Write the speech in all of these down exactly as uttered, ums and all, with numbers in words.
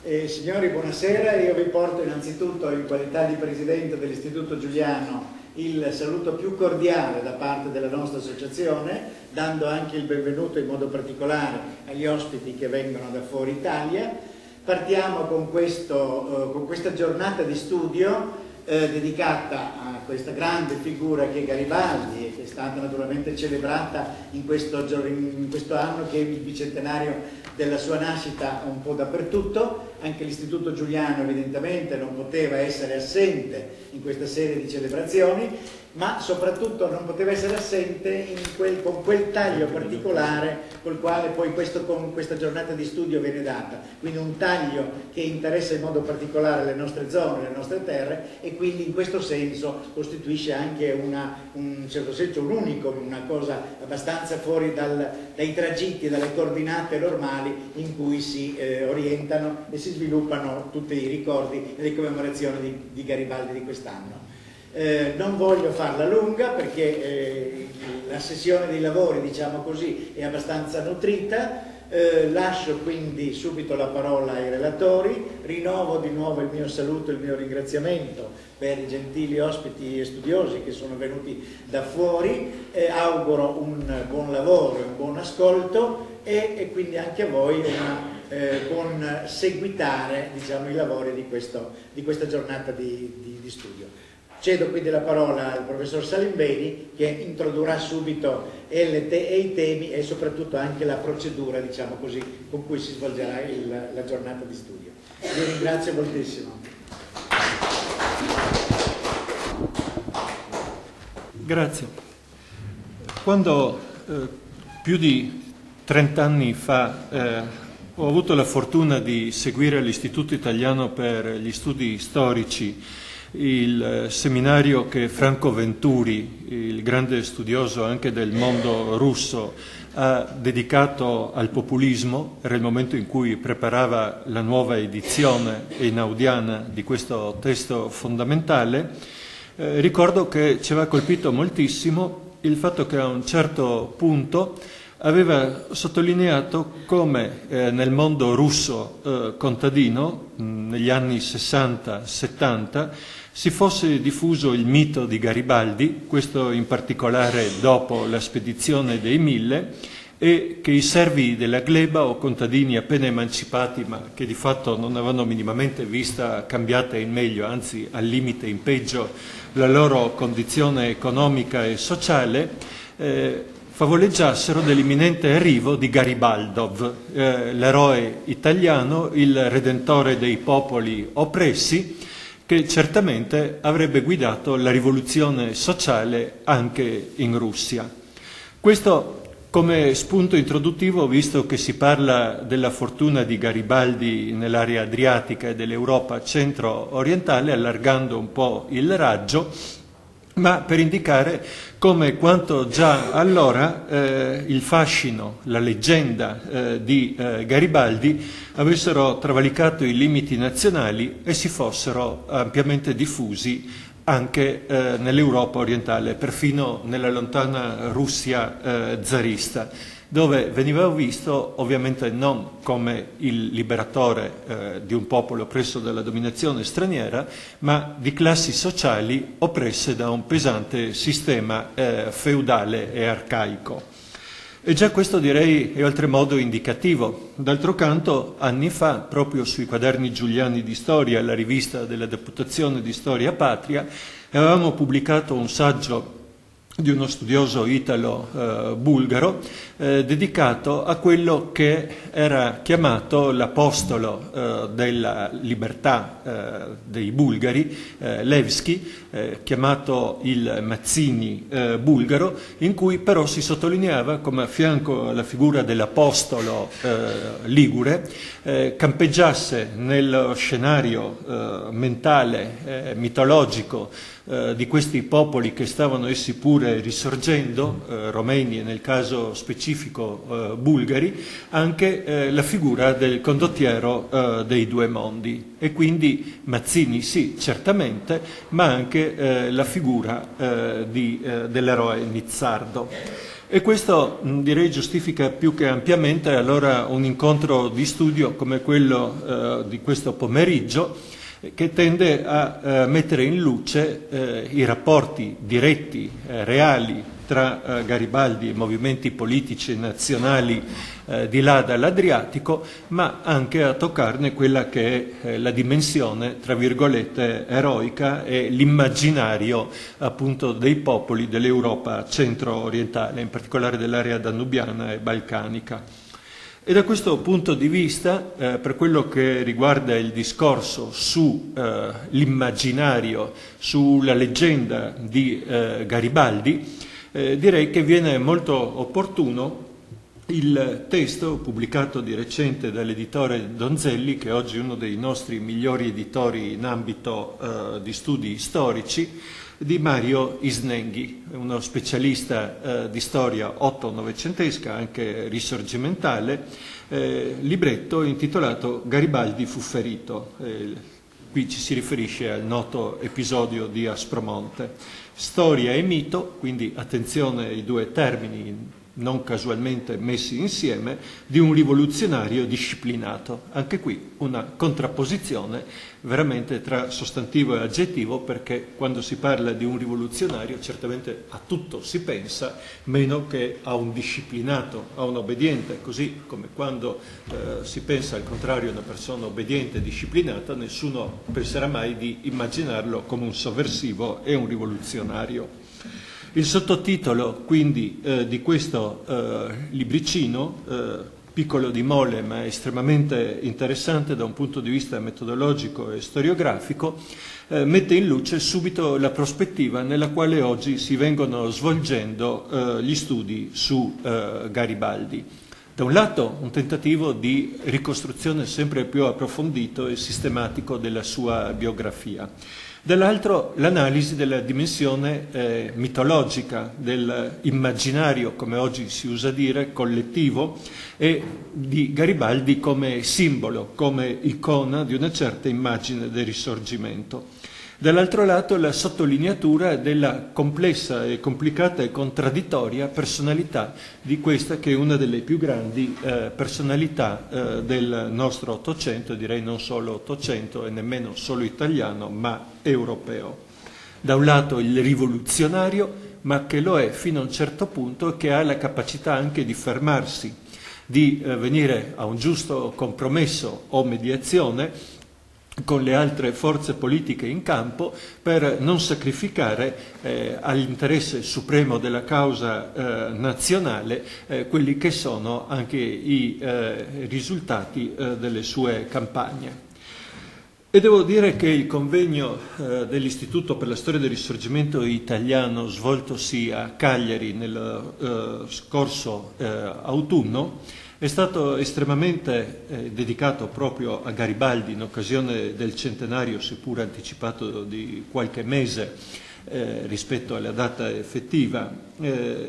Eh, signori, buonasera. Io vi porto innanzitutto, in qualità di Presidente dell'Istituto Giuliano, il saluto più cordiale da parte della nostra associazione, dando anche il benvenuto in modo particolare agli ospiti che vengono da fuori Italia. Partiamo con, questo, eh, con questa giornata di studio eh, dedicata a questa grande figura che è Garibaldi, e che è stata naturalmente celebrata in questo, in questo anno che è il bicentenario della sua nascita un po' dappertutto. Anche l'Istituto Giuliano evidentemente non poteva essere assente in questa serie di celebrazioni, ma soprattutto non poteva essere assente in quel, con quel taglio particolare col quale poi questo, con questa giornata di studio viene data, quindi un taglio che interessa in modo particolare le nostre zone, le nostre terre, e quindi in questo senso costituisce anche una, un certo senso un unico, una cosa abbastanza fuori dal, dai tragitti, dalle coordinate normali in cui si eh, orientano e si sviluppano tutti i ricordi e le commemorazioni di, di Garibaldi di quest'anno. Eh, non voglio farla lunga perché eh, la sessione dei lavori, diciamo così, è abbastanza nutrita. Eh, lascio quindi subito la parola ai relatori, rinnovo di nuovo il mio saluto e il mio ringraziamento per i gentili ospiti e studiosi che sono venuti da fuori, eh, auguro un buon lavoro e un buon ascolto e, e quindi anche a voi una eh, buon seguitare, diciamo, i lavori di, questo, di questa giornata di, di, di studio. Cedo quindi la parola al professor Salimbeni, che introdurrà subito e i temi e soprattutto anche la procedura, diciamo così, con cui si svolgerà il, la giornata di studio. Vi ringrazio moltissimo. Grazie. Quando eh, più di trent'anni fa eh, ho avuto la fortuna di seguire all'Istituto Italiano per gli Studi Storici il seminario che Franco Venturi, il grande studioso anche del mondo russo, ha dedicato al populismo, era il momento in cui preparava la nuova edizione einaudiana di questo testo fondamentale, eh, ricordo che ci aveva colpito moltissimo il fatto che a un certo punto aveva sottolineato come eh, nel mondo russo eh, contadino, mh, negli anni sessanta settanta, si fosse diffuso il mito di Garibaldi, questo in particolare dopo la spedizione dei Mille, e che i servi della gleba, o contadini appena emancipati ma che di fatto non avevano minimamente vista cambiata in meglio, anzi al limite in peggio la loro condizione economica e sociale, eh, favoleggiassero dell'imminente arrivo di Garibaldov, eh, l'eroe italiano, il redentore dei popoli oppressi, che certamente avrebbe guidato la rivoluzione sociale anche in Russia. Questo come spunto introduttivo, visto che si parla della fortuna di Garibaldi nell'area adriatica e dell'Europa centro-orientale, allargando un po' il raggio, ma per indicare come quanto già allora eh, il fascino, la leggenda eh, di eh, Garibaldi avessero travalicato i limiti nazionali e si fossero ampiamente diffusi anche eh, nell'Europa orientale, perfino nella lontana Russia eh, zarista, dove veniva visto ovviamente non come il liberatore eh, di un popolo oppresso dalla dominazione straniera, ma di classi sociali oppresse da un pesante sistema eh, feudale e arcaico. E già questo, direi, è oltremodo indicativo. D'altro canto, anni fa, proprio sui quaderni giuliani di storia, la rivista della Deputazione di Storia Patria, avevamo pubblicato un saggio di uno studioso italo-bulgaro eh, dedicato a quello che era chiamato l'apostolo eh, della libertà eh, dei bulgari, eh, Levski, eh, chiamato il Mazzini eh, bulgaro, in cui però si sottolineava come a fianco alla figura dell'apostolo eh, ligure eh, campeggiasse nello scenario eh, mentale, eh, mitologico eh, di questi popoli che stavano essi pure risorgendo, eh, romeni e nel caso specifico eh, bulgari, anche eh, la figura del condottiero eh, dei due mondi. E quindi Mazzini sì, certamente, ma anche eh, la figura eh, di, eh, dell'eroe nizzardo. E questo mh, direi giustifica più che ampiamente allora un incontro di studio come quello eh, di questo pomeriggio, che tende a eh, mettere in luce eh, i rapporti diretti, eh, reali, tra eh, Garibaldi e movimenti politici nazionali eh, di là dall'Adriatico, ma anche a toccarne quella che è eh, la dimensione, tra virgolette, eroica e l'immaginario appunto dei popoli dell'Europa centro-orientale, in particolare dell'area danubiana e balcanica. E da questo punto di vista, eh, per quello che riguarda il discorso sull'immaginario, eh, sulla leggenda di eh, Garibaldi, eh, direi che viene molto opportuno il testo pubblicato di recente dall'editore Donzelli, che oggi è uno dei nostri migliori editori in ambito eh, di studi storici, di Mario Isnenghi, uno specialista eh, di storia otto-novecentesca, anche risorgimentale, eh, libretto intitolato Garibaldi fu ferito. Eh, qui ci si riferisce al noto episodio di Aspromonte. Storia e mito, quindi attenzione ai due termini non casualmente messi insieme, di un rivoluzionario disciplinato. Anche qui una contrapposizione veramente tra sostantivo e aggettivo, perché quando si parla di un rivoluzionario certamente a tutto si pensa, meno che a un disciplinato, a un obbediente, così come quando eh, si pensa al contrario a una persona obbediente e disciplinata, nessuno penserà mai di immaginarlo come un sovversivo e un rivoluzionario. Il sottotitolo quindi eh, di questo eh, libricino, eh, piccolo di mole ma estremamente interessante da un punto di vista metodologico e storiografico, eh, mette in luce subito la prospettiva nella quale oggi si vengono svolgendo eh, gli studi su eh, Garibaldi. Da un lato un tentativo di ricostruzione sempre più approfondito e sistematico della sua biografia. Dall'altro l'analisi della dimensione eh, mitologica, dell'immaginario, come oggi si usa dire, collettivo, e di Garibaldi come simbolo, come icona di una certa immagine del Risorgimento. Dall'altro lato la sottolineatura della complessa e complicata e contraddittoria personalità di questa che è una delle più grandi eh, personalità eh, del nostro Ottocento, direi non solo Ottocento e nemmeno solo italiano, ma europeo. Da un lato il rivoluzionario, ma che lo è fino a un certo punto e che ha la capacità anche di fermarsi, di eh, venire a un giusto compromesso o mediazione con le altre forze politiche in campo per non sacrificare eh, all'interesse supremo della causa eh, nazionale eh, quelli che sono anche i eh, risultati eh, delle sue campagne. E devo dire che il convegno eh, dell'Istituto per la Storia del Risorgimento Italiano svoltosi a Cagliari nello eh, scorso eh, autunno è stato estremamente eh, dedicato proprio a Garibaldi in occasione del centenario, seppur anticipato di qualche mese eh, rispetto alla data effettiva, eh,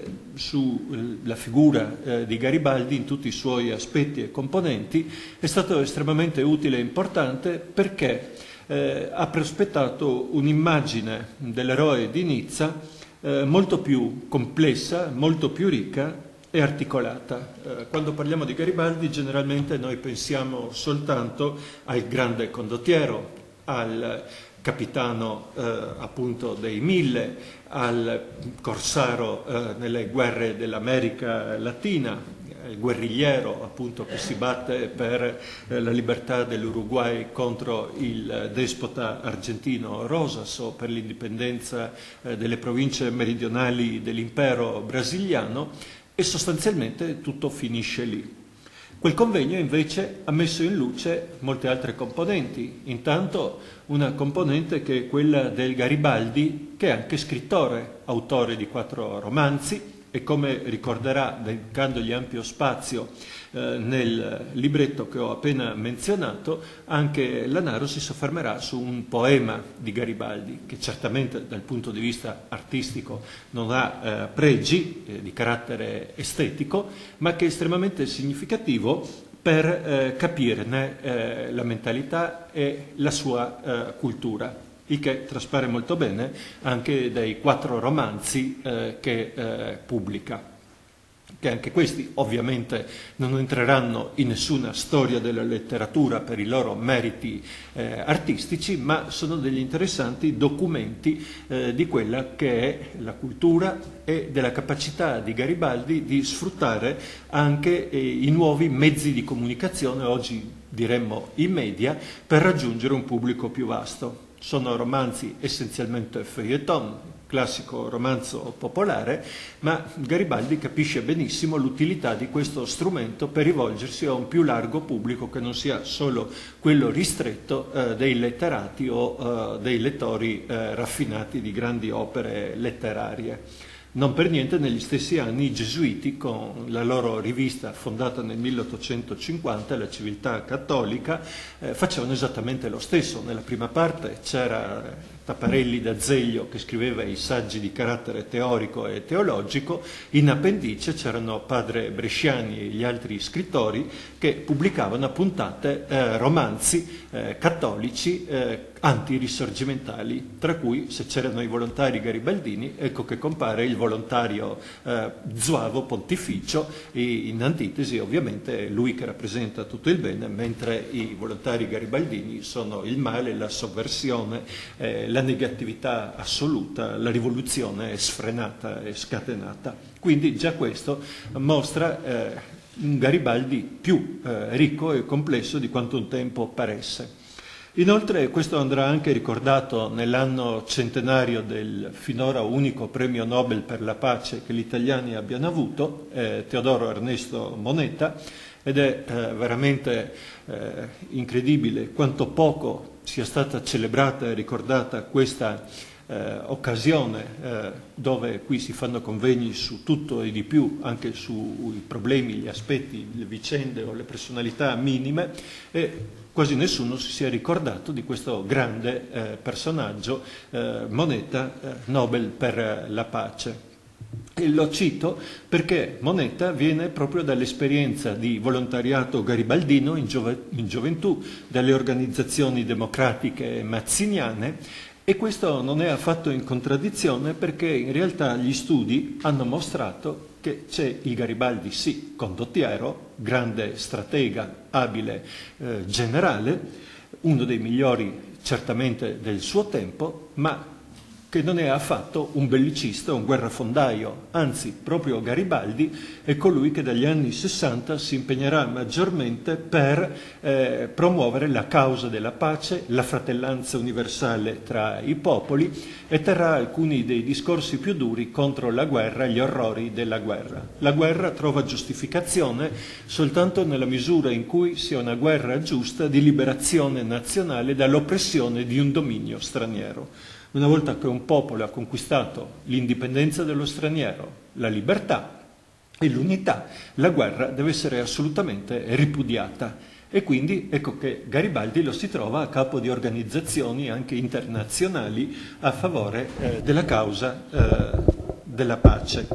sulla figura eh, di Garibaldi in tutti i suoi aspetti e componenti. È stato estremamente utile e importante perché eh, ha prospettato un'immagine dell'eroe di Nizza eh, molto più complessa, molto più ricca e articolata. Eh, quando parliamo di Garibaldi generalmente noi pensiamo soltanto al grande condottiero, al capitano eh, appunto dei Mille, al corsaro eh, nelle guerre dell'America Latina, il guerrigliero appunto che si batte per eh, la libertà dell'Uruguay contro il despota argentino Rosas, o per l'indipendenza eh, delle province meridionali dell'impero brasiliano. E sostanzialmente tutto finisce lì. Quel convegno invece ha messo in luce molte altre componenti. Intanto una componente che è quella del Garibaldi, che è anche scrittore, autore di quattro romanzi, e come ricorderà, dedicandogli ampio spazio eh, nel libretto che ho appena menzionato, anche Lanaro si soffermerà su un poema di Garibaldi, che certamente dal punto di vista artistico non ha eh, pregi eh, di carattere estetico, ma che è estremamente significativo per eh, capirne eh, la mentalità e la sua eh, cultura. Il che traspare molto bene anche dai quattro romanzi eh, che eh, pubblica. che anche questi ovviamente non entreranno in nessuna storia della letteratura per i loro meriti eh, artistici, ma sono degli interessanti documenti eh, di quella che è la cultura e della capacità di Garibaldi di sfruttare anche eh, i nuovi mezzi di comunicazione, oggi diremmo i media, per raggiungere un pubblico più vasto. Sono romanzi essenzialmente feuilleton, classico romanzo popolare, ma Garibaldi capisce benissimo l'utilità di questo strumento per rivolgersi a un più largo pubblico che non sia solo quello ristretto eh, dei letterati o eh, dei lettori eh, raffinati di grandi opere letterarie. Non per niente negli stessi anni i gesuiti, con la loro rivista fondata nel milleottocentocinquanta, La Civiltà Cattolica, eh, facevano esattamente lo stesso. Nella prima parte c'era Taparelli d'Azeglio che scriveva i saggi di carattere teorico e teologico, in appendice c'erano padre Bresciani e gli altri scrittori che pubblicavano a puntate eh, romanzi eh, cattolici eh, antirisorgimentali, tra cui, se c'erano i volontari garibaldini, ecco che compare il volontario eh, zuavo pontificio, in antitesi ovviamente lui che rappresenta tutto il bene, mentre i volontari garibaldini sono il male, la sovversione, eh, la negatività assoluta, la rivoluzione sfrenata e scatenata. Quindi già questo mostra eh, un Garibaldi più eh, ricco e complesso di quanto un tempo paresse. Inoltre questo andrà anche ricordato nell'anno centenario del finora unico premio Nobel per la pace che gli italiani abbiano avuto, eh, Teodoro Ernesto Moneta, ed è eh, veramente eh, incredibile quanto poco sia stata celebrata e ricordata questa eh, occasione eh, dove qui si fanno convegni su tutto e di più, anche sui problemi, gli aspetti, le vicende o le personalità minime, e quasi nessuno si sia ricordato di questo grande eh, personaggio, eh, Moneta, eh, Nobel per la pace. E lo cito perché Moneta viene proprio dall'esperienza di volontariato garibaldino in, giove, in gioventù, dalle organizzazioni democratiche mazziniane, e questo non è affatto in contraddizione perché in realtà gli studi hanno mostrato che c'è il Garibaldi, sì, condottiero, grande stratega, abile eh, generale, uno dei migliori certamente del suo tempo, ma che non è affatto un bellicista, un guerrafondaio, anzi proprio Garibaldi è colui che dagli anni sessanta si impegnerà maggiormente per eh, promuovere la causa della pace, la fratellanza universale tra i popoli, e terrà alcuni dei discorsi più duri contro la guerra e gli orrori della guerra. La guerra trova giustificazione soltanto nella misura in cui sia una guerra giusta di liberazione nazionale dall'oppressione di un dominio straniero. Una volta che un popolo ha conquistato l'indipendenza dello straniero, la libertà e l'unità, la guerra deve essere assolutamente ripudiata. E quindi ecco che Garibaldi lo si trova a capo di organizzazioni anche internazionali a favore eh, della causa eh, della pace.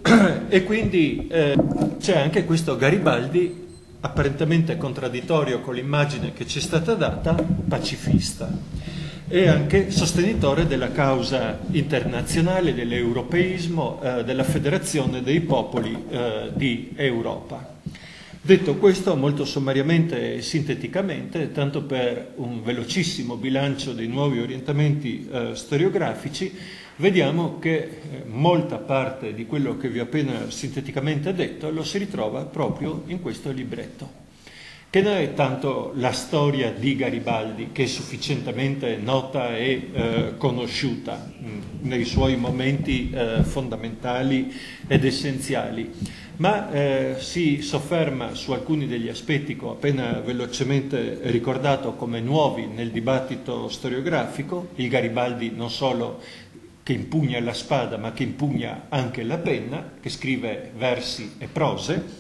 E quindi eh, c'è anche questo Garibaldi apparentemente contraddittorio con l'immagine che ci è stata data, pacifista. E anche sostenitore della causa internazionale, dell'europeismo, eh, della federazione dei popoli eh, di Europa. Detto questo, molto sommariamente e sinteticamente, tanto per un velocissimo bilancio dei nuovi orientamenti eh, storiografici, vediamo che eh, molta parte di quello che vi ho appena sinteticamente detto lo si ritrova proprio in questo libretto, che non è tanto la storia di Garibaldi, che è sufficientemente nota e eh, conosciuta mh, nei suoi momenti eh, fondamentali ed essenziali, ma eh, si sofferma su alcuni degli aspetti che ho appena velocemente ricordato come nuovi nel dibattito storiografico, il Garibaldi non solo che impugna la spada, ma che impugna anche la penna, che scrive versi e prose,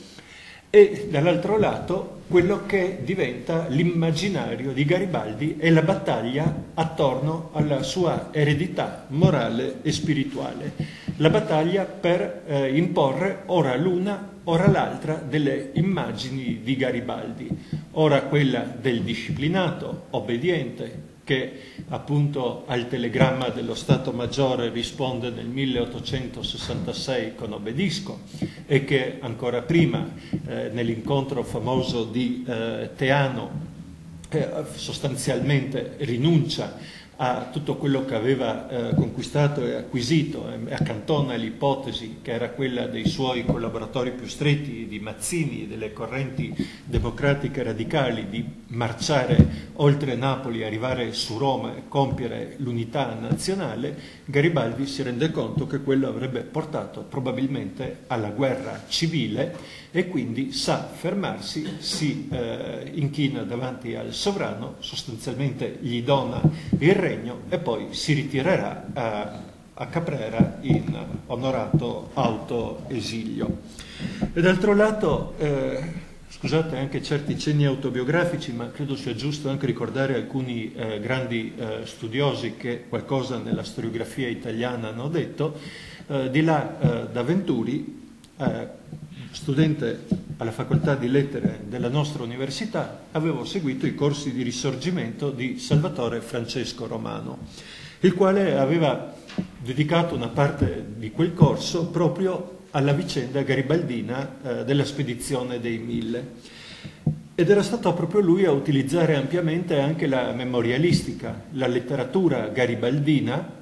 e dall'altro lato quello che diventa l'immaginario di Garibaldi e la battaglia attorno alla sua eredità morale e spirituale, la battaglia per eh, imporre ora l'una, ora l'altra delle immagini di Garibaldi, ora quella del disciplinato, obbediente, che appunto al telegramma dello Stato Maggiore risponde nel milleottocentosessantasei con obbedisco, e che ancora prima eh, nell'incontro famoso di eh, Teano eh, sostanzialmente rinuncia a tutto quello che aveva eh, conquistato e acquisito e accantona l'ipotesi che era quella dei suoi collaboratori più stretti, di Mazzini e delle correnti democratiche radicali, di marciare oltre Napoli, arrivare su Roma e compiere l'unità nazionale. Garibaldi si rende conto che quello avrebbe portato probabilmente alla guerra civile e quindi sa fermarsi, si eh, inchina davanti al sovrano, sostanzialmente gli dona il regno e poi si ritirerà a, a Caprera in onorato autoesilio. E d'altro lato, eh, scusate anche certi cenni autobiografici, ma credo sia giusto anche ricordare alcuni eh, grandi eh, studiosi che qualcosa nella storiografia italiana hanno detto. Eh, di là eh, da Venturi, eh, studente alla facoltà di lettere della nostra università, avevo seguito i corsi di risorgimento di Salvatore Francesco Romano, il quale aveva dedicato una parte di quel corso proprio alla vicenda garibaldina eh, della spedizione dei Mille. Ed era stato proprio lui a utilizzare ampiamente anche la memorialistica, la letteratura garibaldina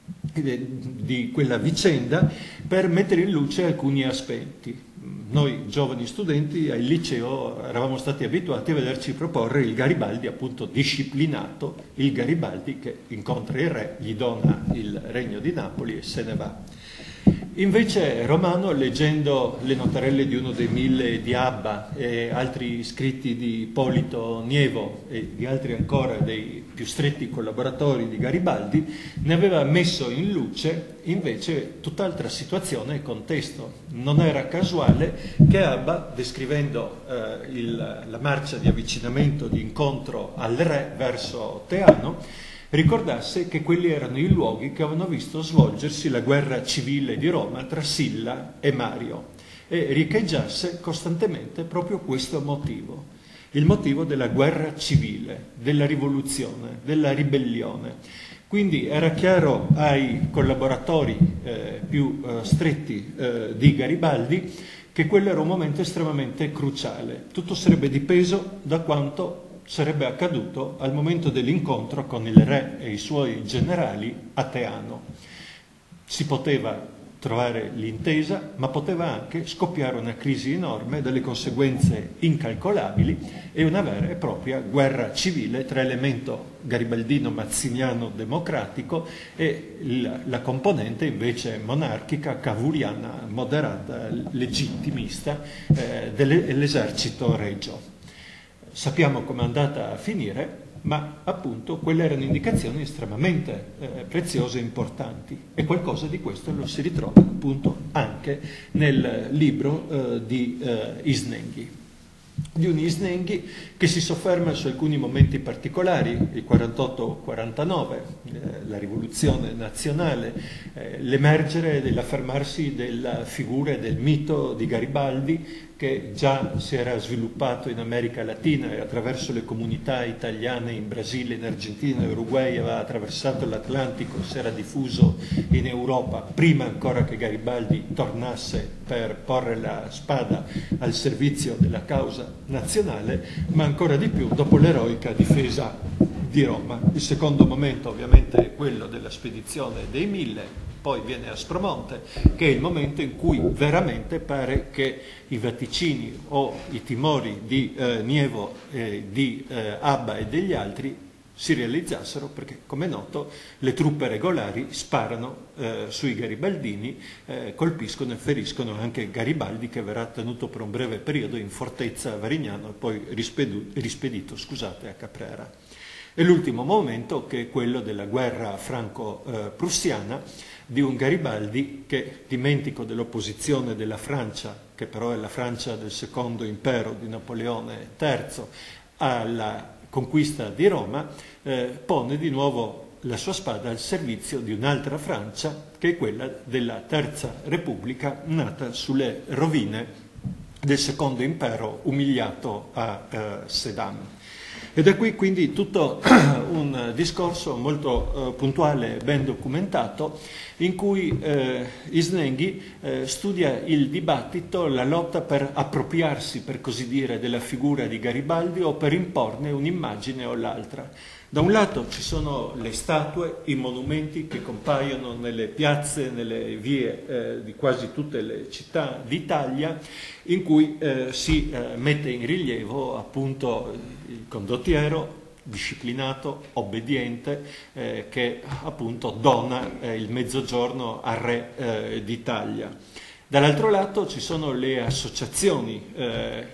di quella vicenda, per mettere in luce alcuni aspetti. Noi giovani studenti al liceo eravamo stati abituati a vederci proporre il Garibaldi appunto disciplinato, il Garibaldi che incontra il re, gli dona il regno di Napoli e se ne va. Invece Romano, leggendo le notarelle di uno dei Mille di Abba e altri scritti di Ippolito Nievo e di altri ancora dei più stretti collaboratori di Garibaldi, ne aveva messo in luce invece tutt'altra situazione e contesto. Non era casuale che Abba, descrivendo eh, il, la marcia di avvicinamento, di incontro al re verso Teano, ricordasse che quelli erano i luoghi che avevano visto svolgersi la guerra civile di Roma tra Silla e Mario, e riecheggiasse costantemente proprio questo motivo, il motivo della guerra civile, della rivoluzione, della ribellione. Quindi era chiaro ai collaboratori eh, più eh, stretti eh, di Garibaldi che quello era un momento estremamente cruciale. Tutto sarebbe dipeso da quanto sarebbe accaduto al momento dell'incontro con il re e i suoi generali a Teano. Si poteva trovare l'intesa, ma poteva anche scoppiare una crisi enorme, delle conseguenze incalcolabili e una vera e propria guerra civile tra elemento garibaldino-mazziniano-democratico e la, la componente invece monarchica, cavouriana, moderata, legittimista eh, dell'esercito regio. Sappiamo com'è andata a finire, ma appunto quelle erano indicazioni estremamente eh, preziose e importanti, e qualcosa di questo lo si ritrova appunto anche nel libro eh, di eh, Isnenghi. Di un Isnenghi che si sofferma su alcuni momenti particolari, il quarantotto quarantanove, eh, la rivoluzione nazionale, eh, l'emergere dell'affermarsi della figura e del mito di Garibaldi, che già si era sviluppato in America Latina e attraverso le comunità italiane in Brasile, in Argentina e Uruguay aveva attraversato l'Atlantico, si era diffuso in Europa prima ancora che Garibaldi tornasse per porre la spada al servizio della causa nazionale, ma ancora di più dopo l'eroica difesa di Roma. Il secondo momento ovviamente è quello della spedizione dei Mille, poi viene Aspromonte, che è il momento in cui veramente pare che i vaticini o i timori di eh, Nievo, eh, di eh, Abba e degli altri si realizzassero, perché come è noto le truppe regolari sparano eh, sui garibaldini, eh, colpiscono e feriscono anche Garibaldi, che verrà tenuto per un breve periodo in fortezza a Varignano e poi rispedito, rispedito scusate, a Caprera. E l'ultimo momento, che è quello della guerra franco-prussiana, di un Garibaldi che, dimentico dell'opposizione della Francia, che però è la Francia del secondo impero di Napoleone terzo, alla conquista di Roma, eh, pone di nuovo la sua spada al servizio di un'altra Francia, che è quella della Terza Repubblica, nata sulle rovine del secondo impero umiliato a eh, Sedan. E da qui quindi tutto un discorso molto eh, puntuale e ben documentato in cui eh, Isnenghi eh, studia il dibattito, la lotta per appropriarsi, per così dire, della figura di Garibaldi o per imporne un'immagine o l'altra. Da un lato ci sono le statue, i monumenti che compaiono nelle piazze, nelle vie eh, di quasi tutte le città d'Italia, in cui eh, si eh, mette in rilievo appunto il condottiero disciplinato, obbediente, eh, che appunto dona eh, il mezzogiorno al re eh, d'Italia. Dall'altro lato ci sono le associazioni eh,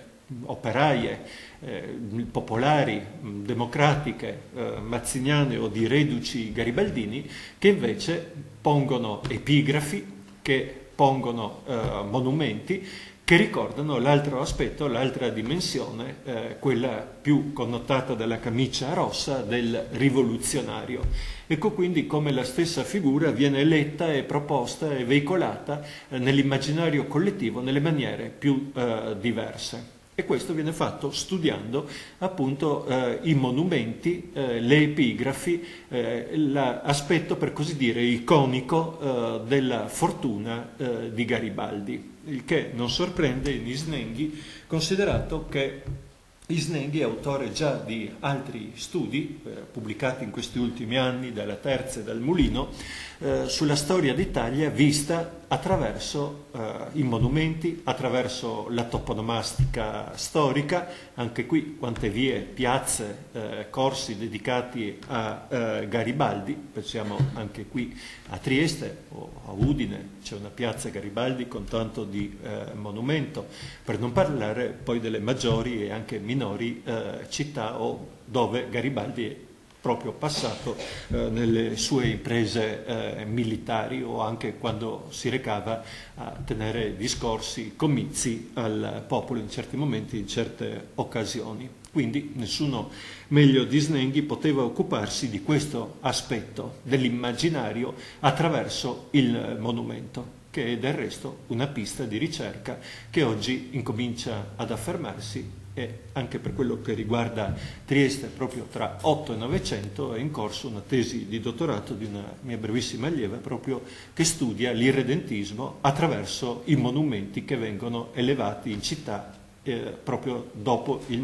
operaie, Eh, popolari, democratiche, eh, mazziniane o di reduci garibaldini, che invece pongono epigrafi, che pongono eh, monumenti, che ricordano l'altro aspetto, l'altra dimensione, eh, quella più connotata dalla camicia rossa del rivoluzionario. Ecco quindi come la stessa figura viene letta e proposta e veicolata eh, nell'immaginario collettivo nelle maniere più eh, diverse. E questo viene fatto studiando appunto eh, i monumenti, eh, le epigrafi, eh, l'aspetto per così dire iconico eh, della fortuna eh, di Garibaldi, il che non sorprende in Isnenghi, considerato che Isnenghi è autore già di altri studi, eh, pubblicati in questi ultimi anni dalla Terza e dal Mulino, eh, sulla storia d'Italia vista attraverso eh, i monumenti, attraverso la toponomastica storica, anche qui quante vie, piazze, eh, corsi dedicati a eh, Garibaldi, pensiamo anche qui a Trieste o a Udine, c'è una piazza Garibaldi con tanto di eh, monumento, per non parlare poi delle maggiori e anche minori eh, città o dove Garibaldi è proprio passato eh, nelle sue imprese eh, militari o anche quando si recava a tenere discorsi, comizi al popolo in certi momenti, in certe occasioni. Quindi nessuno meglio di Isnenghi poteva occuparsi di questo aspetto dell'immaginario attraverso il monumento, che è del resto una pista di ricerca che oggi incomincia ad affermarsi. E anche per quello che riguarda Trieste, proprio tra otto e novecento è in corso una tesi di dottorato di una mia brevissima allieva proprio che studia l'irredentismo attraverso i monumenti che vengono elevati in città eh, proprio dopo il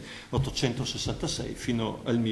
milleottocentosessantasei fino al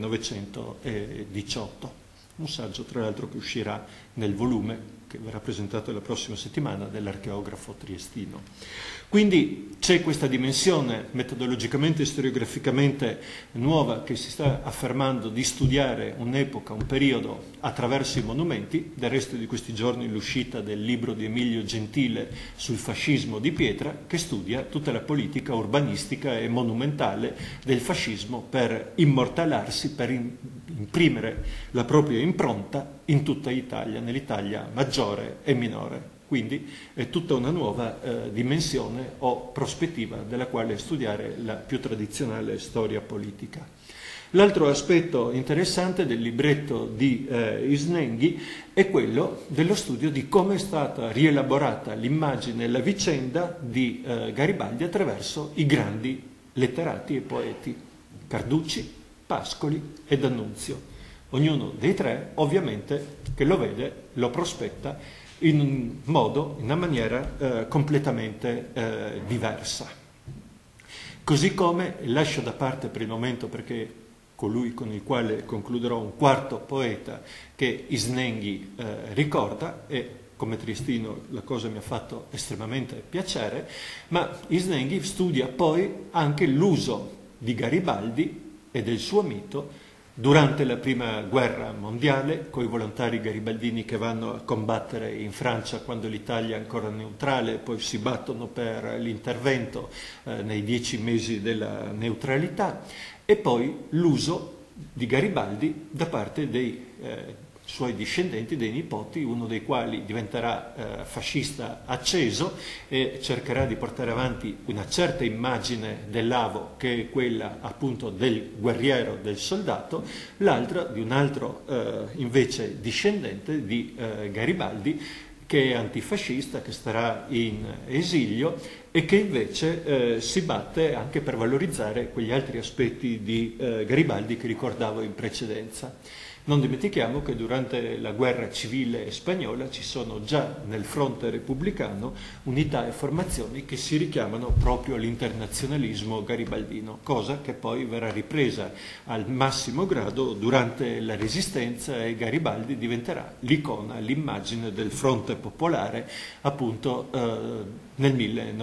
millenovecentodiciotto. Un saggio tra l'altro che uscirà nel volume che verrà presentato la prossima settimana dell'archeografo triestino. Quindi c'è questa dimensione metodologicamente e storiograficamente nuova che si sta affermando di studiare un'epoca, un periodo attraverso i monumenti. Del resto di questi giorni l'uscita del libro di Emilio Gentile sul fascismo di Pietra, che studia tutta la politica urbanistica e monumentale del fascismo per immortalarsi, per imprimere la propria impronta in tutta Italia, nell'Italia maggiore e minore. Quindi è tutta una nuova eh, dimensione o prospettiva della quale studiare la più tradizionale storia politica. L'altro aspetto interessante del libretto di eh, Isnenghi è quello dello studio di come è stata rielaborata l'immagine e la vicenda di eh, Garibaldi attraverso i grandi letterati e poeti, Carducci, Pascoli e D'Annunzio. Ognuno dei tre, ovviamente, che lo vede, lo prospetta in un modo, in una maniera eh, completamente eh, diversa. Così come lascio da parte per il momento, perché colui con il quale concluderò, un quarto poeta che Isnenghi eh, ricorda, e come triestino la cosa mi ha fatto estremamente piacere, ma Isnenghi studia poi anche l'uso di Garibaldi e del suo mito durante la prima guerra mondiale, coi volontari garibaldini che vanno a combattere in Francia quando l'Italia è ancora neutrale, poi si battono per l'intervento eh, nei dieci mesi della neutralità, e poi l'uso di Garibaldi da parte dei eh, suoi discendenti, dei nipoti, uno dei quali diventerà eh, fascista acceso e cercherà di portare avanti una certa immagine dell'Avo, che è quella appunto del guerriero, del soldato, l'altra di un altro eh, invece discendente di eh, Garibaldi, che è antifascista, che starà in esilio e che invece eh, si batte anche per valorizzare quegli altri aspetti di eh, Garibaldi che ricordavo in precedenza. Non dimentichiamo che durante la guerra civile spagnola ci sono già nel fronte repubblicano unità e formazioni che si richiamano proprio all'internazionalismo garibaldino, cosa che poi verrà ripresa al massimo grado durante la Resistenza, e Garibaldi diventerà l'icona, l'immagine del fronte popolare appunto eh, nel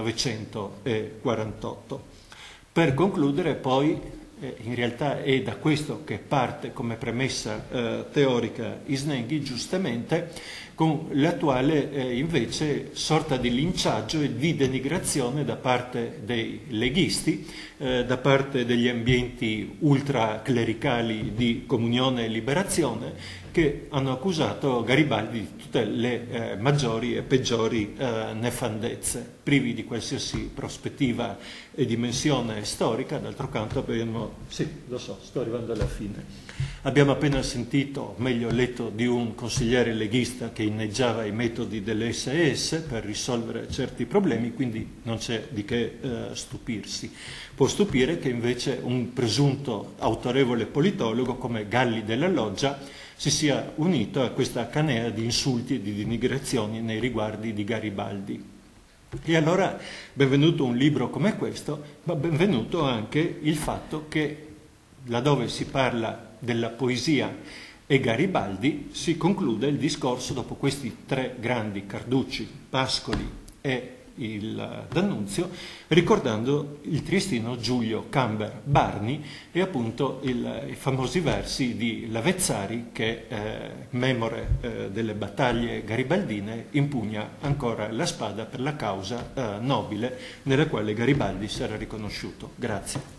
millenovecentoquarantotto. Per concludere poi, Eh, in realtà è da questo che parte come premessa eh, teorica Isnenghi, giustamente, con l'attuale eh, invece sorta di linciaggio e di denigrazione da parte dei leghisti, eh, da parte degli ambienti ultraclericali di Comunione e Liberazione, che hanno accusato Garibaldi di tutte le eh, maggiori e peggiori eh, nefandezze, privi di qualsiasi prospettiva e dimensione storica. D'altro canto abbiamo, sì, lo so, sto arrivando alla fine, abbiamo appena sentito, meglio letto, di un consigliere leghista che inneggiava i metodi dell'esse e esse per risolvere certi problemi, quindi non c'è di che eh, stupirsi. Può stupire che invece un presunto autorevole politologo come Galli della Loggia si sia unito a questa canea di insulti e di denigrazioni nei riguardi di Garibaldi. E allora benvenuto un libro come questo, ma benvenuto anche il fatto che laddove si parla della poesia e Garibaldi si conclude il discorso dopo questi tre grandi, Carducci, Pascoli e il D'Annunzio, ricordando il triestino Giulio Camber Barni e appunto il, i famosi versi di Lavezzari che, eh, memore eh, delle battaglie garibaldine, impugna ancora la spada per la causa eh, nobile nella quale Garibaldi si era riconosciuto. Grazie.